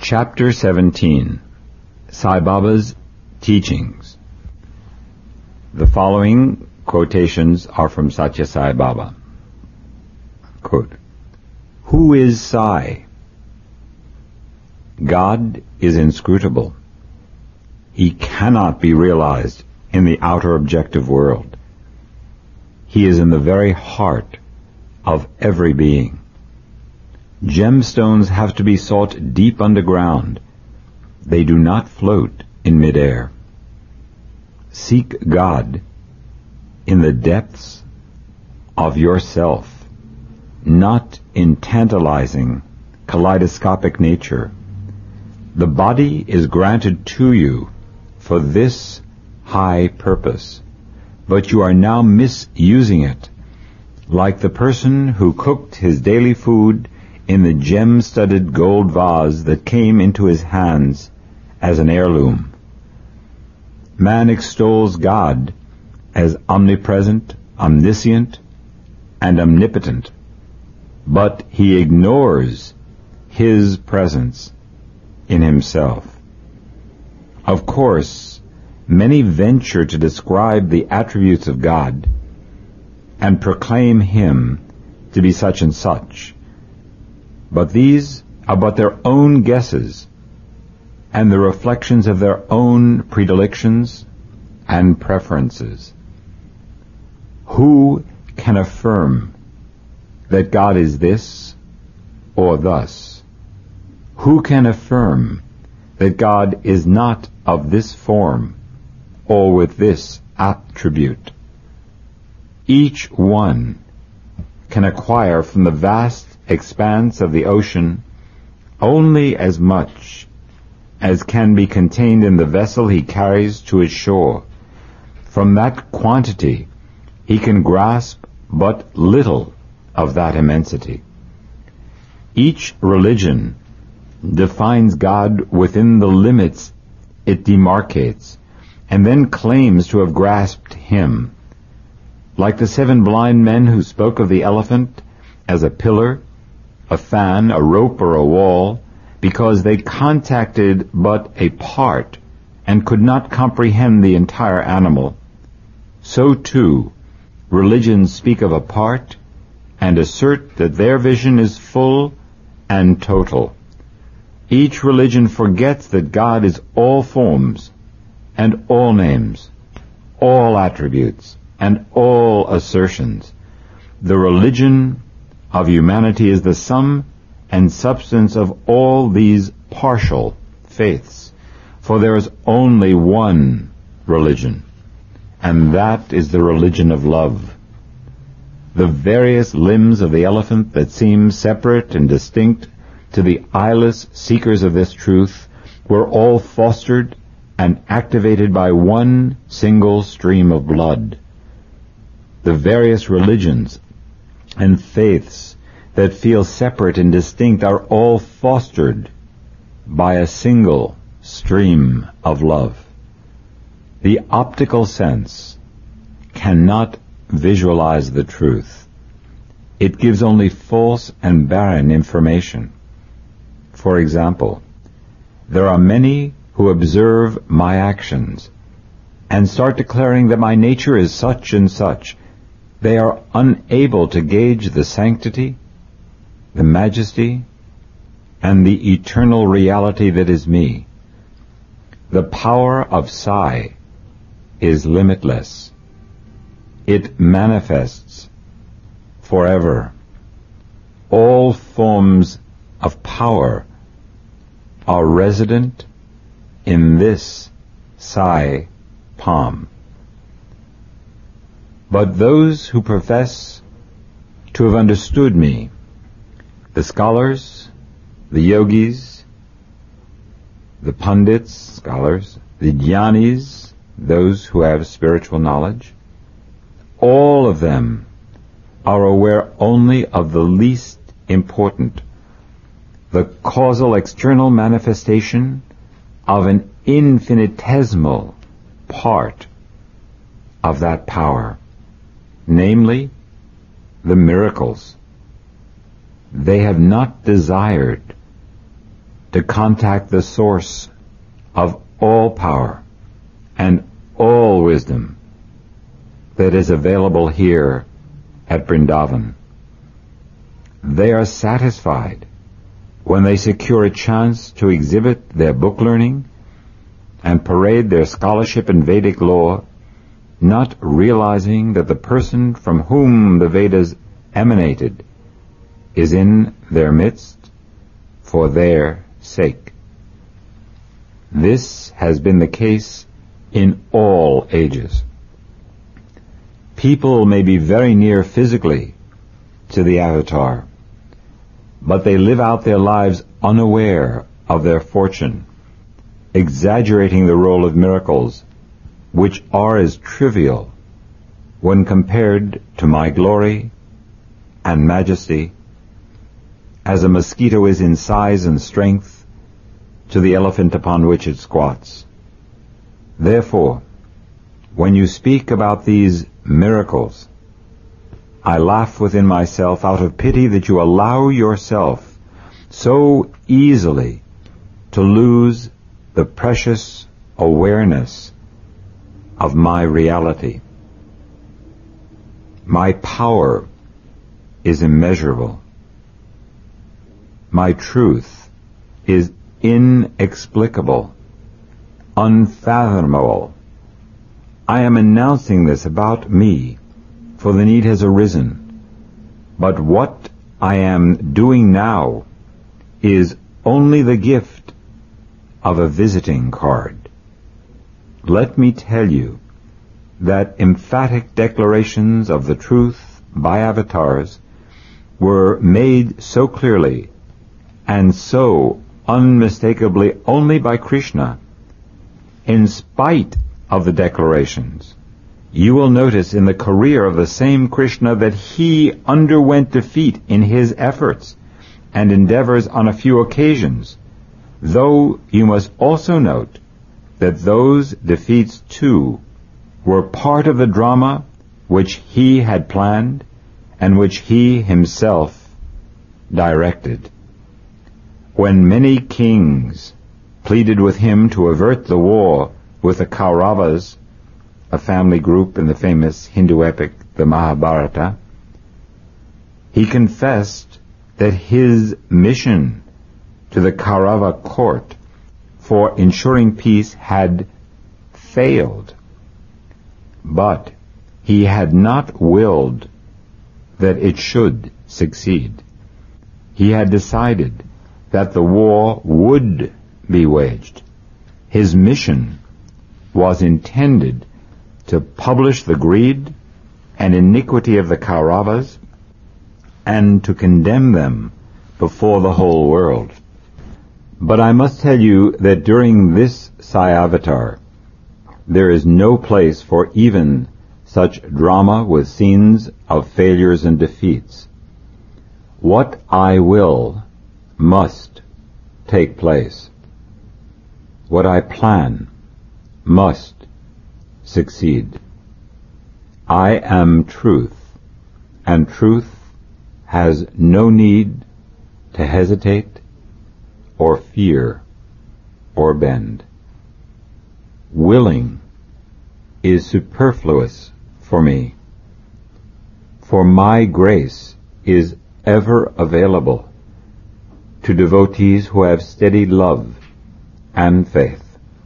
Chapter 17. Sai Baba's Teachings. The following quotations are from Satya Sai Baba. Quote, "Who is Sai? God is inscrutable. He cannot be realized in the outer objective world. He is in the very heart of every being. Gemstones have to be sought deep underground. They do not float in midair. Seek God in the depths of yourself, not in tantalizing, kaleidoscopic nature. The body is granted to you for this high purpose, but you are now misusing it, like the person who cooked his daily food in the gem-studded gold vase that came into his hands as an heirloom. Man extols God as omnipresent, omniscient, and omnipotent, but he ignores his presence in himself. Of course, many venture to describe the attributes of God and proclaim him to be such and such, but these are but their own guesses and the reflections of their own predilections and preferences. Who can affirm that God is this or thus? Who can affirm that God is not of this form or with this attribute? Each one can acquire from the vast expanse of the ocean only as much as can be contained in the vessel he carries to its shore. From that quantity he can grasp but little of that immensity. Each religion defines God within the limits it demarcates, and then claims to have grasped him, like the 7 blind men who spoke of the elephant as a pillar, a fan, a rope, or a wall, because they contacted but a part and could not comprehend the entire animal. So too, religions speak of a part and assert that their vision is full and total. Each religion forgets that God is all forms and all names, all attributes, and all assertions. The religion of humanity is the sum and substance of all these partial faiths, for there is only one religion, and that is the religion of love. The various limbs of the elephant that seem separate and distinct to the eyeless seekers of this truth were all fostered and activated by one single stream of blood. The various religions and faiths that feel separate and distinct are all fostered by a single stream of love. The optical sense cannot visualize the truth. It gives only false and barren information. For example, there are many who observe my actions and start declaring that my nature is such and such. They are unable to gauge the sanctity, the majesty, and the eternal reality that is me. The power of Sai is limitless. It manifests forever. All forms of power are resident in this Sai palm. But those who profess to have understood me, the scholars, the yogis, the pundits, scholars, the jnanis, those who have spiritual knowledge, all of them are aware only of the least important, the causal external manifestation of an infinitesimal part of that power, namely the miracles. They have not desired to contact the source of all power and all wisdom that is available here at Vrindavan. They are satisfied when they secure a chance to exhibit their book learning and parade their scholarship in Vedic law, not realizing that the person from whom the Vedas emanated is in their midst for their sake. This has been the case in all ages. People may be very near physically to the Avatar, but they live out their lives unaware of their fortune, exaggerating the role of miracles, which are as trivial when compared to my glory and majesty as a mosquito is in size and strength to the elephant upon which it squats. Therefore, when you speak about these miracles, I laugh within myself out of pity that you allow yourself so easily to lose the precious awareness of my reality. My power is immeasurable. My truth is inexplicable, unfathomable. I am announcing this about me, for the need has arisen. But what I am doing now is only the gift of a visiting card. Let me tell you that emphatic declarations of the truth by avatars were made so clearly and so unmistakably only by Krishna. In spite of the declarations, you will notice in the career of the same Krishna that he underwent defeat in his efforts and endeavors on a few occasions, though you must also note that those defeats too were part of the drama which he had planned and which he himself directed. When many kings pleaded with him to avert the war with the Kauravas, a family group in the famous Hindu epic, the Mahabharata, he confessed that his mission to the Kaurava court for ensuring peace had failed. But he had not willed that it should succeed. He had decided that the war would be waged. His mission was intended to publish the greed and iniquity of the Kauravas and to condemn them before the whole world. But I must tell you that during this Sai-avatar, there is no place for even such drama with scenes of failures and defeats. What I will must take place. What I plan must succeed. I am truth, and truth has no need to hesitate or fear or bend. Willing is superfluous for me, for my grace is ever available to devotees who have steady love and faith.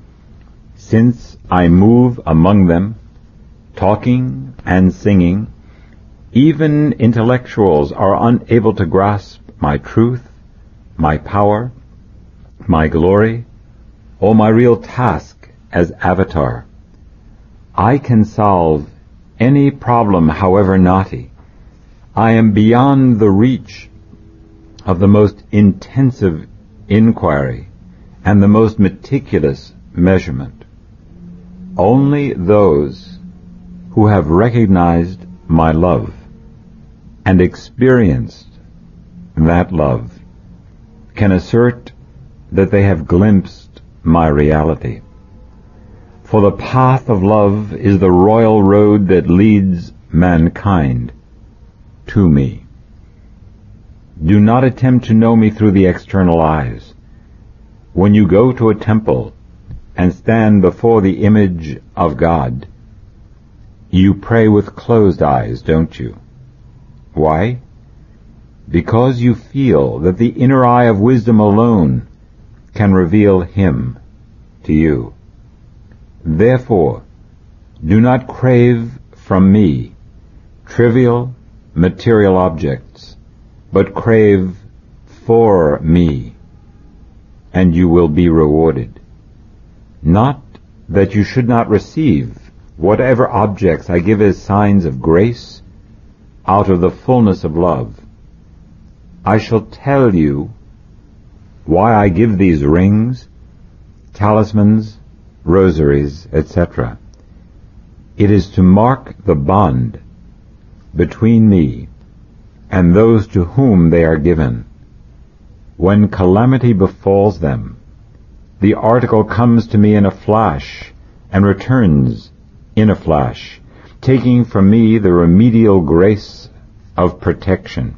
Since I move among them, talking and singing, even intellectuals are unable to grasp my truth, my power, my glory, or my real task as avatar. I can solve any problem, however knotty. I am beyond the reach of the most intensive inquiry and the most meticulous measurement. Only those who have recognized my love and experienced that love can assert that they have glimpsed my reality. For the path of love is the royal road that leads mankind to me. Do not attempt to know me through the external eyes. when you go to a temple and stand before the image of God, you pray with closed eyes, don't you? Why? Because you feel that the inner eye of wisdom alone can reveal Him to you. Therefore, do not crave from me trivial material objects, but crave for me, and you will be rewarded. Not that you should not receive whatever objects I give as signs of grace out of the fullness of love. I shall tell you why I give these rings, talismans, rosaries, etc. It is to mark the bond between me and those to whom they are given. When calamity befalls them, the article comes to me in a flash and returns in a flash, taking from me the remedial grace of protection.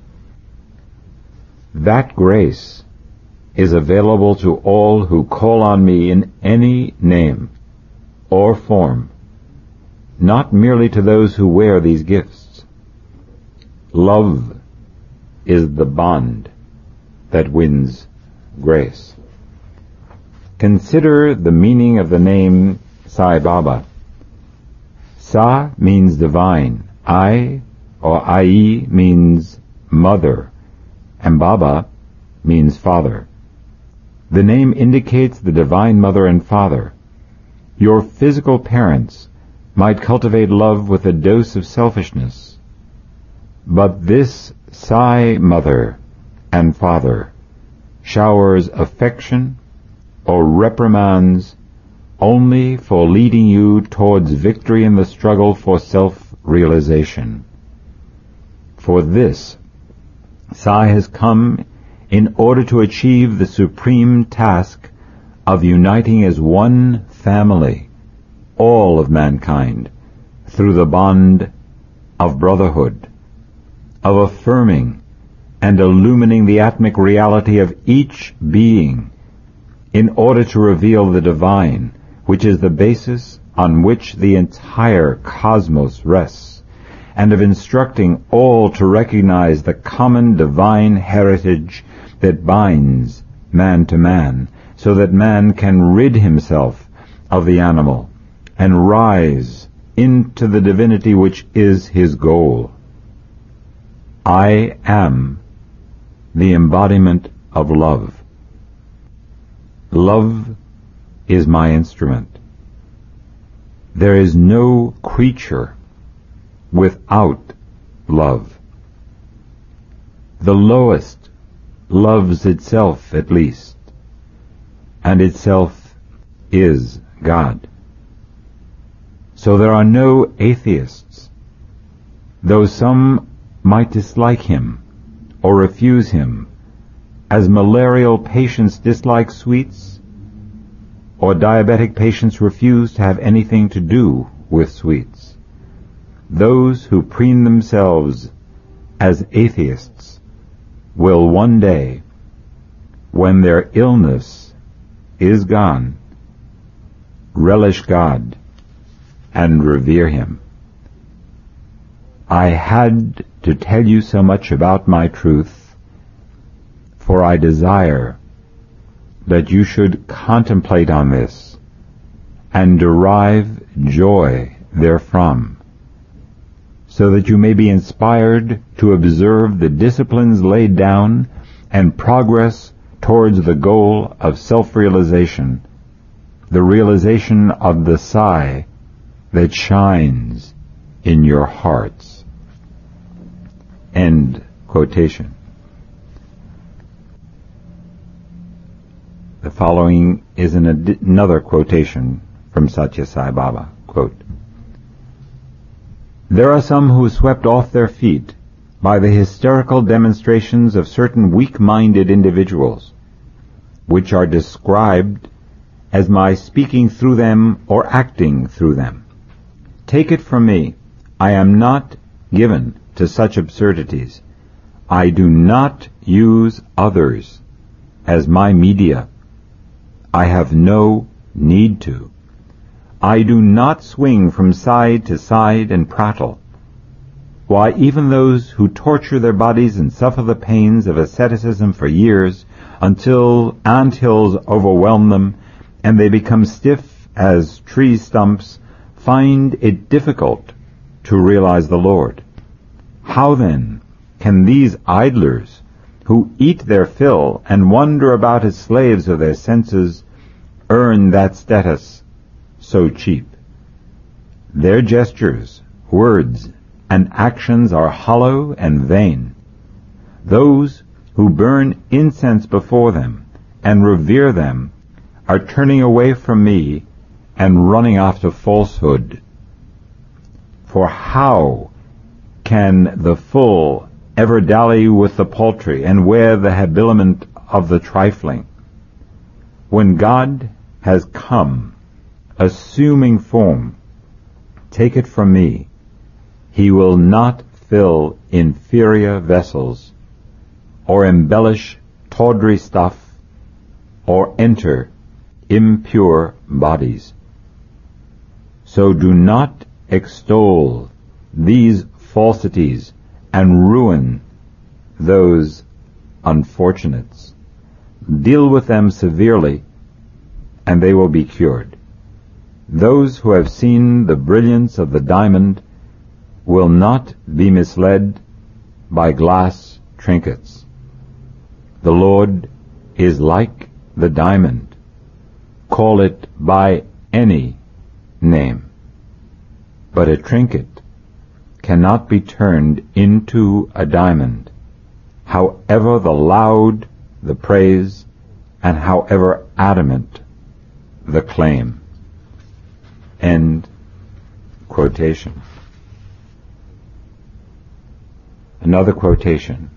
That grace is available to all who call on me in any name or form, not merely to those who wear these gifts. Love is the bond that wins grace. Consider the meaning of the name Sai Baba. Sa means divine, I or Ai means mother, and Baba means father. The name indicates the divine mother and father. Your physical parents might cultivate love with a dose of selfishness, but this Sai mother and father showers affection or reprimands only for leading you towards victory in the struggle for self-realization. For this, Sai has come in order to achieve the supreme task of uniting as one family all of mankind through the bond of brotherhood, of affirming and illumining the atmic reality of each being in order to reveal the divine, which is the basis on which the entire cosmos rests, and of instructing all to recognize the common divine heritage that binds man to man, so that man can rid himself of the animal and rise into the divinity which is his goal. I am the embodiment of love. Love is my instrument. There is no creature without love. The lowest loves itself at least, and itself is God. So there are no atheists, though some might dislike him or refuse him, as malarial patients dislike sweets, or diabetic patients refuse to have anything to do with sweets. Those who preen themselves as atheists will one day, when their illness is gone, relish God and revere Him. I had to tell you so much about my truth, for I desire that you should contemplate on this and derive joy therefrom, so that you may be inspired to observe the disciplines laid down and progress towards the goal of self-realization, the realization of the Sai that shines in your hearts. End quotation. The following is another quotation from Satya Sai Baba. Quote, "There are some who, swept off their feet by the hysterical demonstrations of certain weak-minded individuals, which are described as my speaking through them or acting through them. Take it from me, I am not given to such absurdities. I do not use others as my media I have no need to. I do not swing from side to side and prattle. Why, even those who torture their bodies and suffer the pains of asceticism for years, until anthills overwhelm them and they become stiff as tree stumps, find it difficult to realize the Lord. How then can these idlers, who eat their fill and wander about as slaves of their senses, earn that status so cheap? Their gestures, words, and actions are hollow and vain. Those who burn incense before them and revere them are turning away from me and running after falsehood. For how can the full ever dally with the paltry and wear the habiliment of the trifling? When God has come, assuming form, take it from me, he will not fill inferior vessels, or embellish tawdry stuff, or enter impure bodies. So do not extol these falsities and ruin those unfortunates. Deal with them severely, and they will be cured. Those who have seen the brilliance of the diamond will not be misled by glass trinkets. The Lord is like the diamond. Call it by any name. But a trinket cannot be turned into a diamond, however the loud the praise and however adamant the claim. End quotation. Another quotation.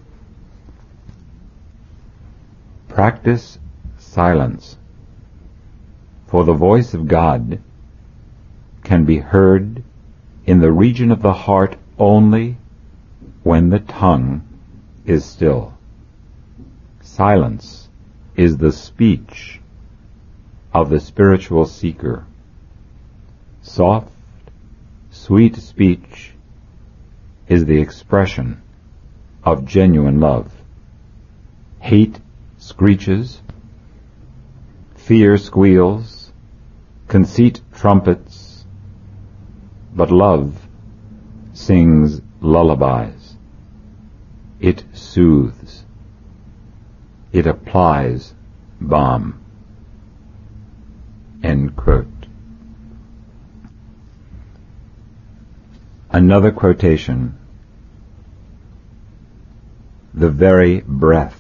Practice silence, for the voice of God can be heard in the region of the heart only when the tongue is still. Silence is the speech of the spiritual seeker. Soft, sweet speech is the expression of genuine love. Hate screeches, fear squeals, conceit trumpets, but love sings lullabies. It soothes. It applies balm. End quote. Another quotation. The very breath.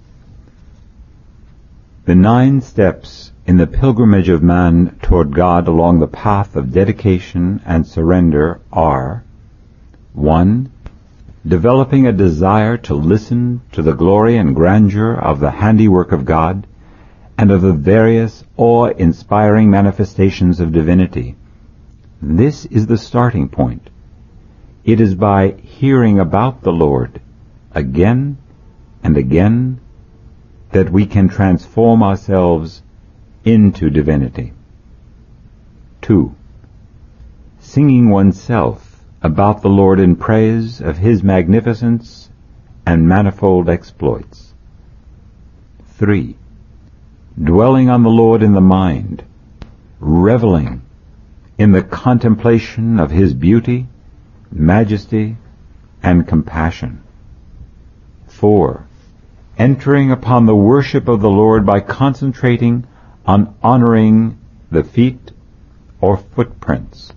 The 9 steps in the pilgrimage of man toward God along the path of dedication and surrender are: 1. Developing a desire to listen to the glory and grandeur of the handiwork of God and of the various awe-inspiring manifestations of divinity. This is the starting point. It is by hearing about the Lord again and again that we can transform ourselves into divinity. 2. Singing oneself about the Lord in praise of His magnificence and manifold exploits. 3. Dwelling on the Lord in the mind, reveling in the contemplation of His beauty, majesty, and compassion. 4. Entering upon the worship of the Lord by concentrating on honoring the feet or footprints.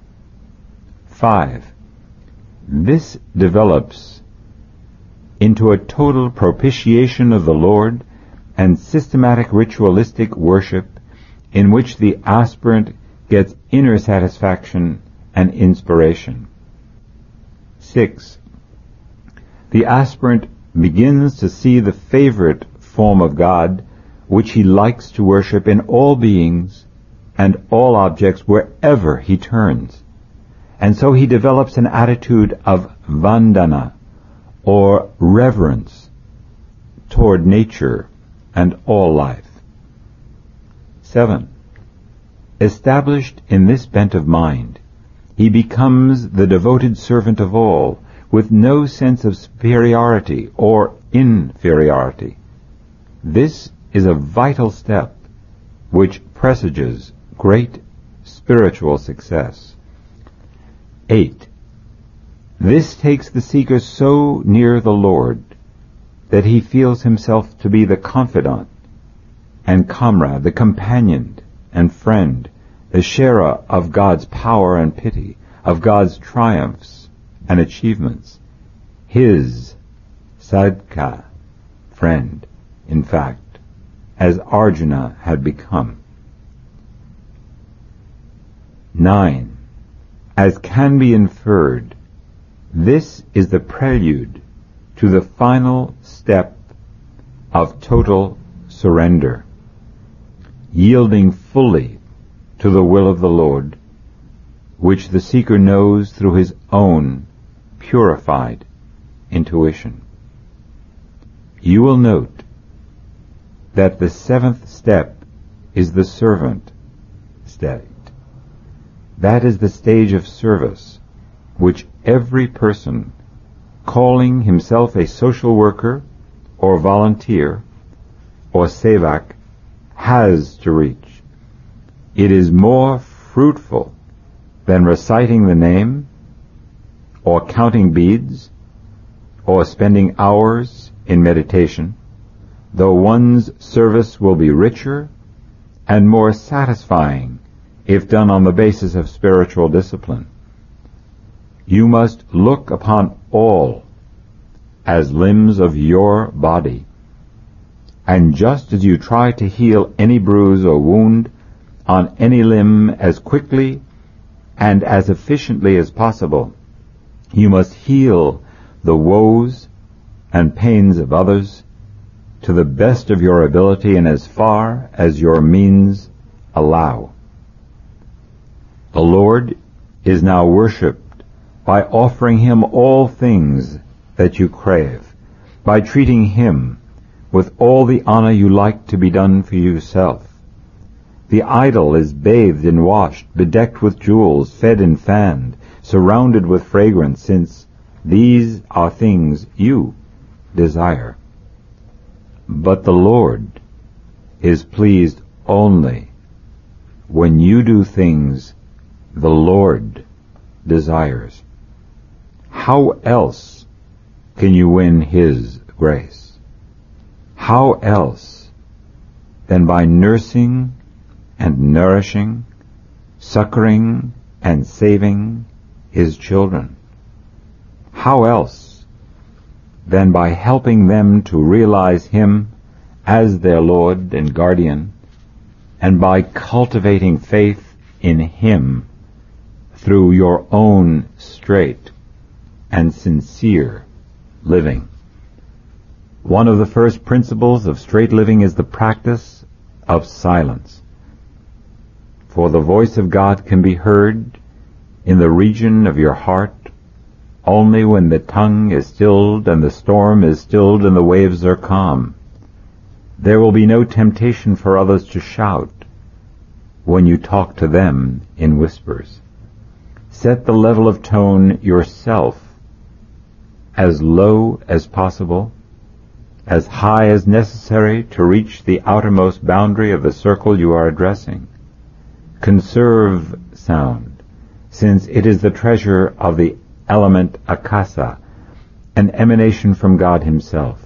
5. This develops into a total propitiation of the Lord and systematic ritualistic worship in which the aspirant gets inner satisfaction and inspiration. 6. The aspirant begins to see the favorite form of God which he likes to worship in all beings and all objects wherever he turns. And so he develops an attitude of vandana, or reverence, toward nature and all life. 7. Established in this bent of mind, he becomes the devoted servant of all, with no sense of superiority or inferiority. This is a vital step which presages great spiritual success. 8. This takes the seeker so near the Lord that he feels himself to be the confidant and comrade, the companion and friend, the sharer of God's power and pity, of God's triumphs and achievements. His sadka, friend, in fact, as Arjuna had become. 9. As can be inferred, this is the prelude to the final step of total surrender, yielding fully to the will of the Lord, which the seeker knows through his own purified intuition. You will note that the 7th step is the servant state. That is the stage of service which every person calling himself a social worker or volunteer or sevak has to reach. It is more fruitful than reciting the name or counting beads or spending hours in meditation, though one's service will be richer and more satisfying if done on the basis of spiritual discipline. You must look upon all as limbs of your body, and just as you try to heal any bruise or wound on any limb as quickly and as efficiently as possible, you must heal the woes and pains of others to the best of your ability and as far as your means allow. The Lord is now worshipped by offering him all things that you crave, by treating him with all the honor you like to be done for yourself. The idol is bathed and washed, bedecked with jewels, fed and fanned, surrounded with fragrance, since these are things you desire. But the Lord is pleased only when you do things the Lord desires. How else can you win his grace? How else than by nursing and nourishing, succoring and saving his children? How else than by helping them to realize him as their Lord and guardian, and by cultivating faith in him through your own straight and sincere living? One of the first principles of straight living is the practice of silence. For the voice of God can be heard in the region of your heart only when the tongue is stilled and the storm is stilled and the waves are calm. There will be no temptation for others to shout when you talk to them in whispers. Set the level of tone yourself as low as possible, as high as necessary to reach the outermost boundary of the circle you are addressing. Conserve sound, since it is the treasure of the element akasa, an emanation from God himself.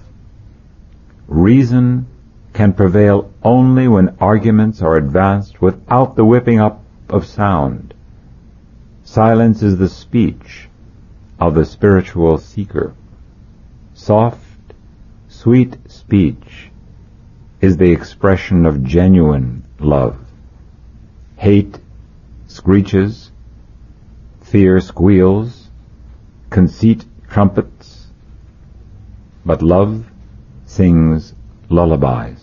Reason can prevail only when arguments are advanced without the whipping up of sound. Silence is the speech of the spiritual seeker. Soft, sweet speech is the expression of genuine love. Hate screeches, fear squeals, conceit trumpets, but love sings lullabies.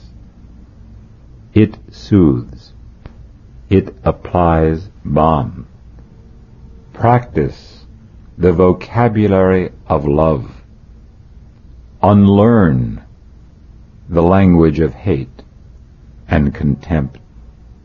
It soothes. It applies balm. Practice the vocabulary of love. Unlearn the language of hate and contempt.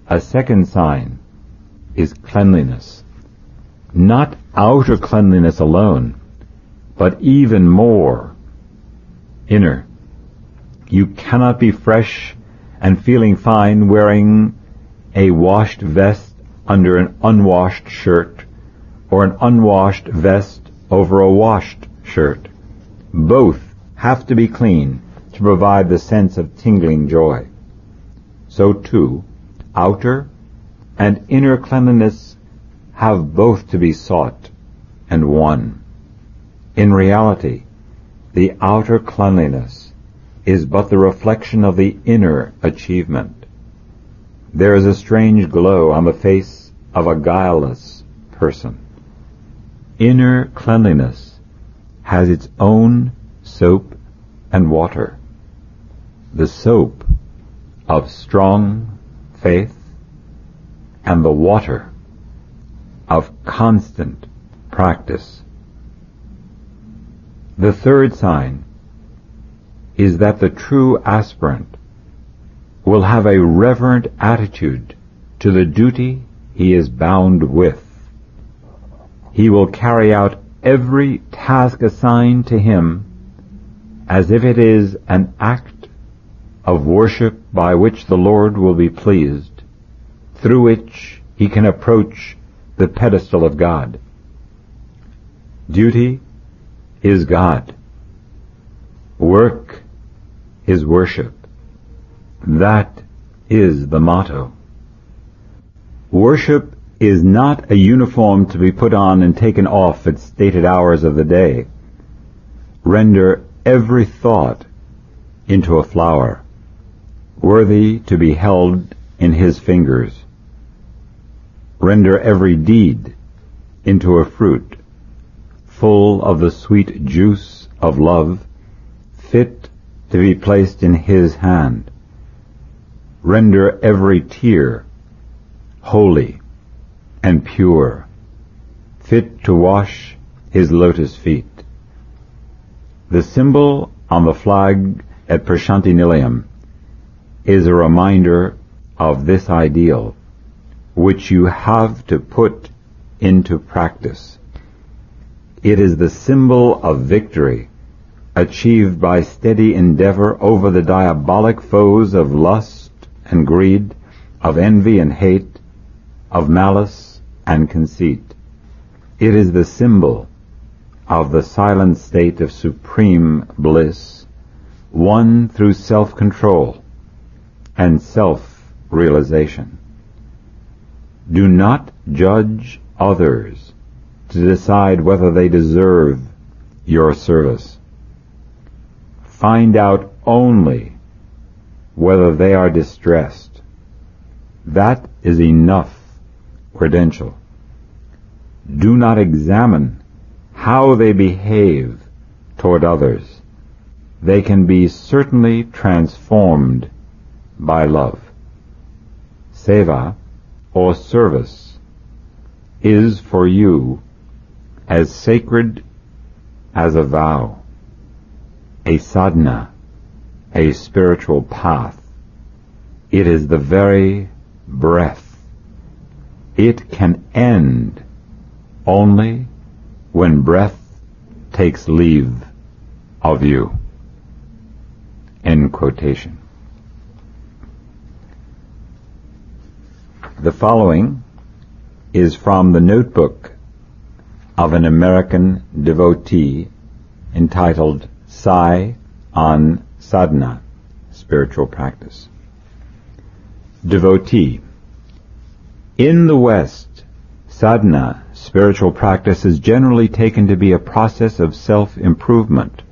A second sign is cleanliness. Not outer cleanliness alone, but even more inner. You cannot be fresh and feeling fine wearing a washed vest under an unwashed shirt, or an unwashed vest over a washed shirt. Both have to be clean to provide the sense of tingling joy. So too, outer and inner cleanliness have both to be sought and won. In reality, the outer cleanliness is but the reflection of the inner achievement. There is a strange glow on the face of a guileless person. Inner cleanliness has its own soap and water. The soap of strong faith and the water of constant practice. The third sign is that the true aspirant will have a reverent attitude to the duty he is bound with. He will carry out every task assigned to him as if it is an act of worship by which the Lord will be pleased, through which he can approach the pedestal of God. Duty is God. Work is worship. That is the motto. Worship is not a uniform to be put on and taken off at stated hours of the day. Render every thought into a flower, worthy to be held in his fingers. Render every deed into a fruit, full of the sweet juice of love, fit to be placed in his hand. Render every tear holy and pure, fit to wash his lotus feet. The symbol on the flag at Prasanthi Nilayam is a reminder of this ideal, which you have to put into practice. It is the symbol of victory, achieved by steady endeavor over the diabolic foes of lust and greed, of envy and hate, of malice and conceit. It is the symbol of the silent state of supreme bliss, won through self-control and self-realization. Do not judge others to decide whether they deserve your service. Find out only whether they are distressed. That is enough credential. Do not examine how they behave toward others. They can be certainly transformed by love. Seva, or service, is for you as sacred as a vow, a sadhana, a spiritual path. It is the very breath. It can end only when breath takes leave of you. End quotation. The following is from the notebook of an American devotee entitled Sai on Sadhana, Spiritual Practice. Devotee. In the West, sadhana, spiritual practice, is generally taken to be a process of self-improvement.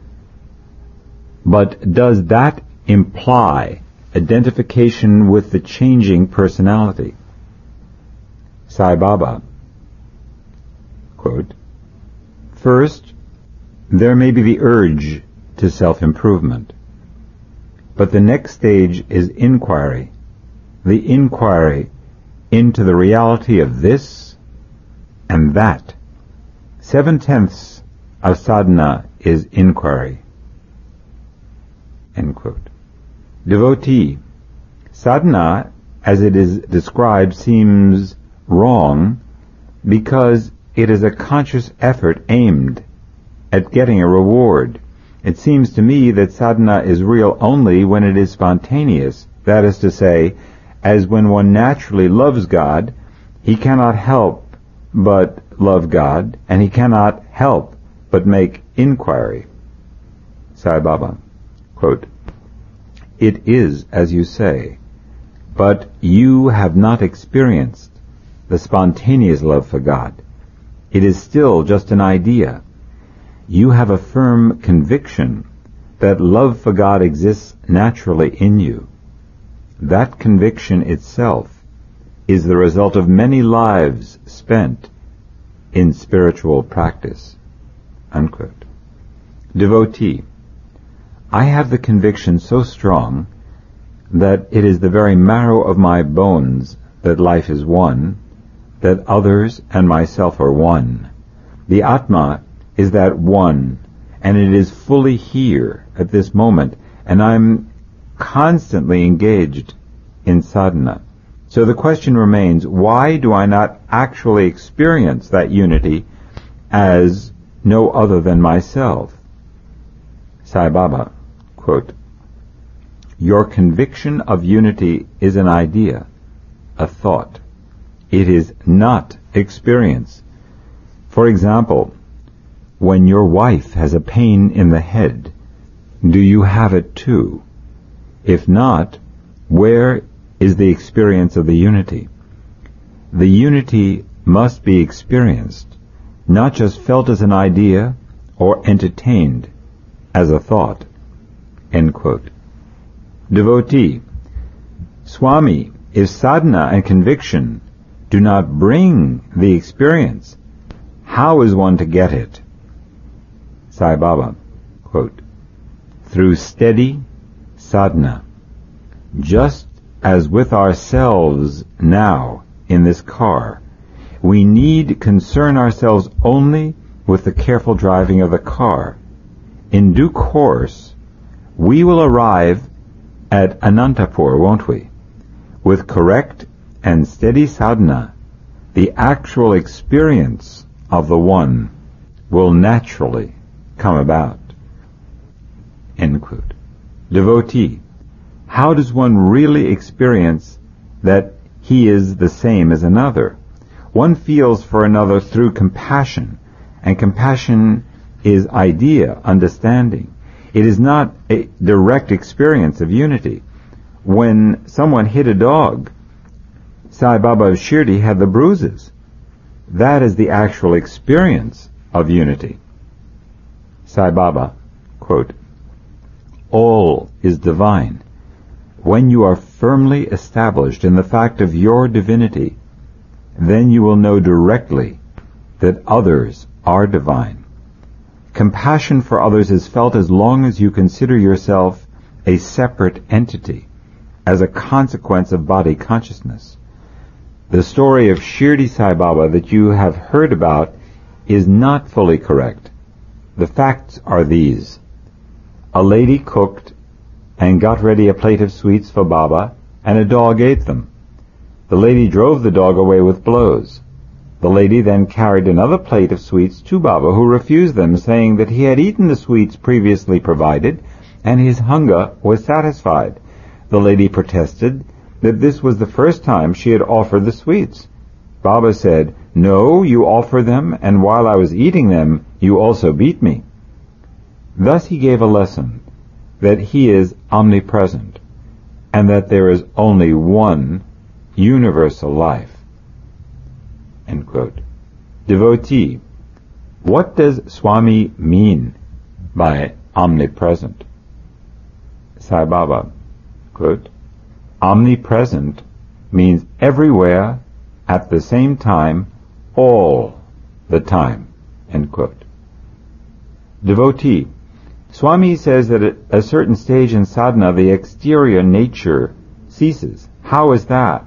But does that imply identification with the changing personality? Sai Baba, quote, first, there may be the urge to self-improvement. But the next stage is inquiry. The inquiry into the reality of this and that. 7/10 of sadhana is inquiry. End quote. Devotee. Sadhana as it is described, seems wrong because it is a conscious effort aimed at getting a reward. It seems to me that sadhana is real only when it is spontaneous, that is to say, as when one naturally loves God, he cannot help but love God, and he cannot help but make inquiry. Sai Baba, quote, "It is as you say, but you have not experienced the spontaneous love for God. It is still just an idea. You have a firm conviction that love for God exists naturally in you. That conviction itself is the result of many lives spent in spiritual practice." Unquote. Devotee, I have the conviction so strong that it is the very marrow of my bones that life is one, that others and myself are one. The Atma is that one, and it is fully here at this moment, and I'm constantly engaged in sadhana. So the question remains, why do I not actually experience that unity as no other than myself? Sai Baba, quote, "Your conviction of unity is an idea, a thought. It is not experience. For example, when your wife has a pain in the head, do you have it too? If not, where is the experience of the unity? The unity must be experienced, not just felt as an idea or entertained as a thought." End quote. Devotee, Swami, if sadhana and conviction do not bring the experience, how is one to get it? Sai Baba, quote, "Through steady sadhana, just as with ourselves now in this car, we need concern ourselves only with the careful driving of the car. In due course, we will arrive at Anantapur, won't we? With correct and steady sadhana, the actual experience of the one will naturally come about." End quote. Devotee, how does one really experience that he is the same as another? One feels for another through compassion, and compassion is idea, understanding. It is not a direct experience of unity. When someone hit a dog, Sai Baba of Shirdi had the bruises. That is the actual experience of unity. Sai Baba, quote, "All is divine. When you are firmly established in the fact of your divinity, then you will know directly that others are divine. Compassion for others is felt as long as you consider yourself a separate entity, as a consequence of body consciousness. The story of Shirdi Sai Baba that you have heard about is not fully correct. The facts are these. A lady cooked and got ready a plate of sweets for Baba, and a dog ate them. The lady drove the dog away with blows. The lady then carried another plate of sweets to Baba, who refused them, saying that he had eaten the sweets previously provided, and his hunger was satisfied. The lady protested that this was the first time she had offered the sweets. Baba said, "No, you offer them, and while I was eating them, you also beat me." Thus he gave a lesson that he is omnipresent, and that there is only one universal life. End quote. Devotee, what does Swami mean by omnipresent? Sai Baba, quote, "Omnipresent means everywhere at the same time, all the time." End quote. Devotee, Swami says that at a certain stage in sadhana, the exterior nature ceases. How is that?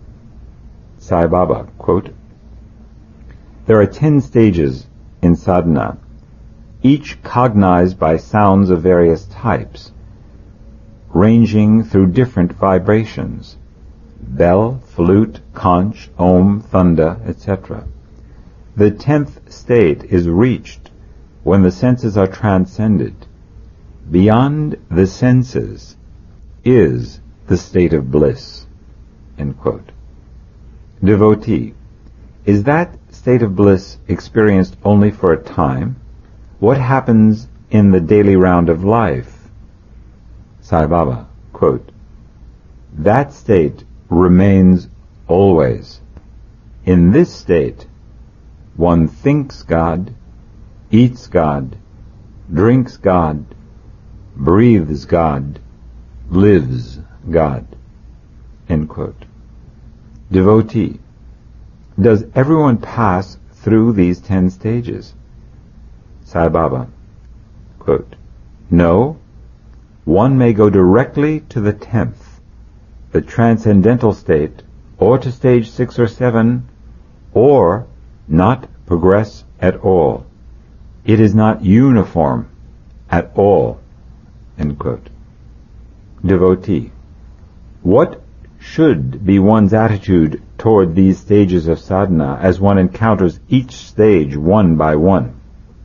Sai Baba, quote, "There are 10 stages in sadhana, each cognized by sounds of various types, ranging through different vibrations. bell, flute, conch, om, thunder, etc. The 10th state is reached when the senses are transcended. Beyond the senses is the state of bliss. End quote. Devotee, is that state of bliss experienced only for a time? What happens in the daily round of life? Sai Baba, quote, that state remains always. In this state, one thinks God, eats God, drinks God, breathes God, lives God. End quote. Devotee, does everyone pass through these 10 stages? Sai Baba, quote, no, one may go directly to the 10th, the transcendental state, or to stage 6 or 7, or not progress at all. It is not uniform at all. End quote. Devotee, what should be one's attitude toward these stages of sadhana as one encounters each stage one by one?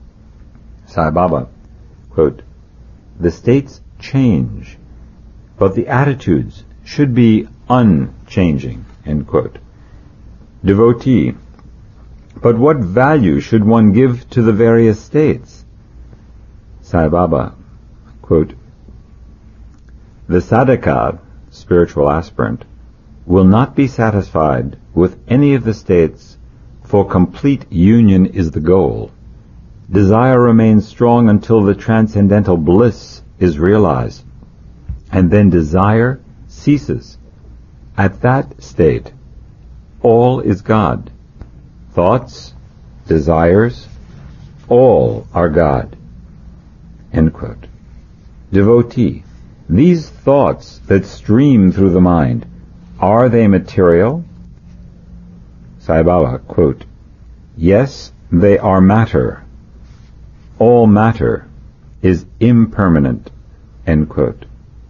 Sai Baba, quote, the states change, but the attitudes should be unchanging. End quote. Devotee, but what value should one give to the various states? Sai Baba, quote, the sadhaka, spiritual aspirant, will not be satisfied with any of the states, for complete union is the goal. Desire remains strong until the transcendental bliss is realized, and then desire ceases. At that state, all is God. Thoughts, desires, all are God. End quote. Devotee, these thoughts that stream through the mind, are they material? Sai Baba, quote, yes, they are matter. All matter is impermanent. End quote.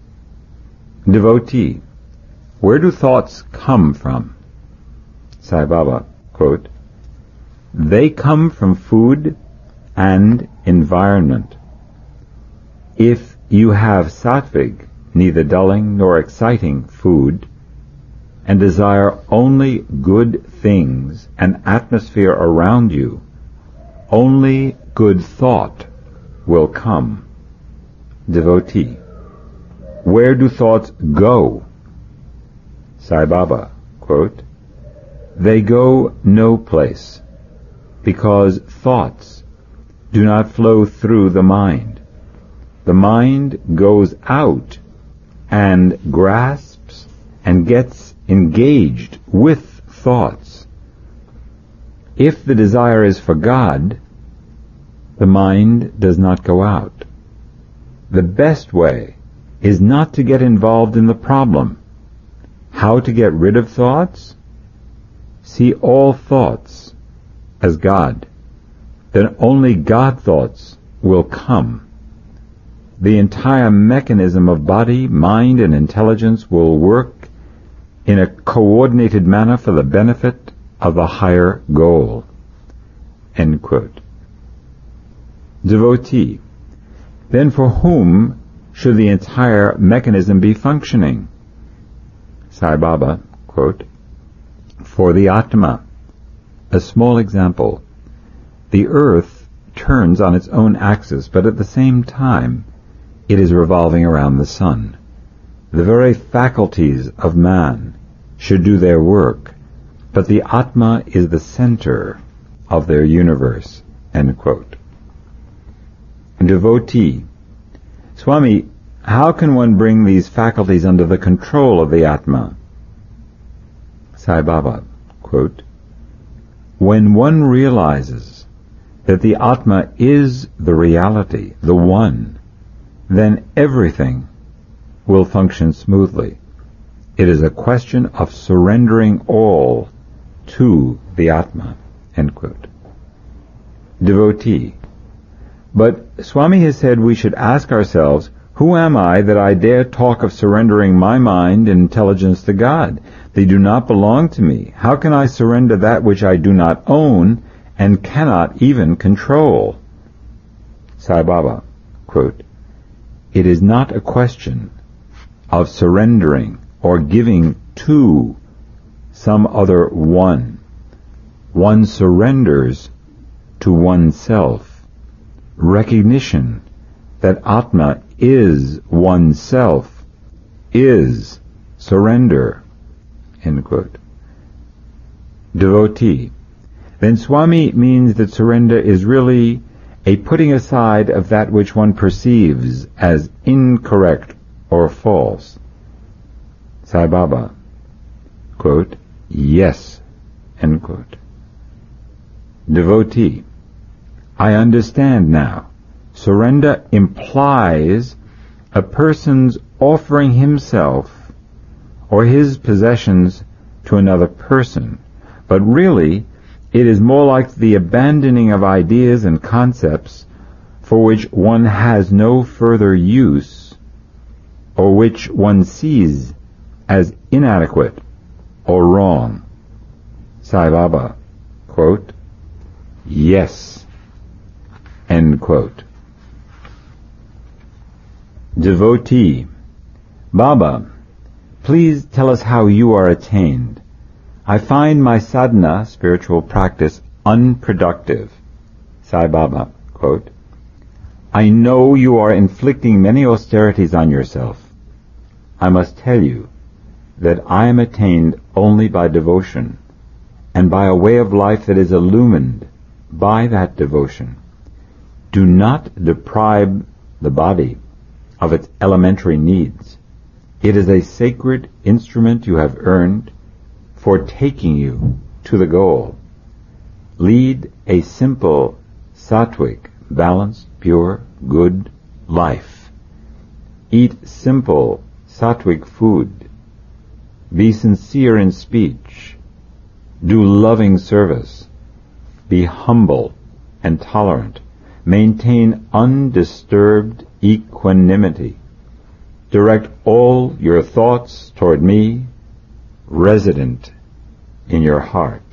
Devotee, where do thoughts come from? Sai Baba, quote, they come from food and environment. If you have sattvic, neither dulling nor exciting food, and desire only good things and atmosphere around you, only good thought will come. Devotee, where do thoughts go? Sai Baba, quote, they go no place, because thoughts do not flow through the mind. The mind goes out and grasps and gets engaged with thoughts. If the desire is for God, the mind does not go out. The best way is not to get involved in the problem. How to get rid of thoughts? See all thoughts as God. Then only God thoughts will come. The entire mechanism of body, mind, and intelligence will work in a coordinated manner for the benefit of the higher goal. End quote. Devotee, then for whom should the entire mechanism be functioning? Sai Baba, quote, for the Atma. A small example. The earth turns on its own axis, but at the same time it is revolving around the sun. The very faculties of man should do their work, but the Atma is the center of their universe. End quote. Devotee, Swami, how can one bring these faculties under the control of the Atma? Sai Baba, quote, when one realizes that the Atma is the reality, the one, then everything will function smoothly. It is a question of surrendering all to the Atma. End quote. Devotee, but Swami has said we should ask ourselves, Who am I that I dare talk of surrendering my mind and intelligence to God? They do not belong to me. How can I surrender that which I do not own and cannot even control? Sai Baba, quote, "It is not a question of surrendering or giving to some other one. One surrenders to oneself. Recognition that Atma is oneself is surrender." End quote. Devotee. Then Swami means that surrender is really a putting aside of that which one perceives as incorrect or false. Sai Baba, quote, "Yes," end quote. Devotee. I understand now. Surrender implies a person's offering himself or his possessions to another person, but really it is more like the abandoning of ideas and concepts for which one has no further use or which one sees as inadequate or wrong. Sai Baba, quote, "Yes," end quote. Devotee. Baba, please tell us how you are attained. I find my sadhana, spiritual practice, unproductive. Sai Baba, quote, "I know you are inflicting many austerities on yourself. I must tell you that I am attained only by devotion, and by a way of life that is illumined by that devotion. Do not deprive the body of its elementary needs. It is a sacred instrument you have earned for taking you to the goal. Lead a simple, sattvic, balanced, pure, good life. Eat simple, sattvic food. Be sincere in speech. Do loving service. Be humble and tolerant. Maintain undisturbed equanimity. Direct all your thoughts toward me, resident in your heart."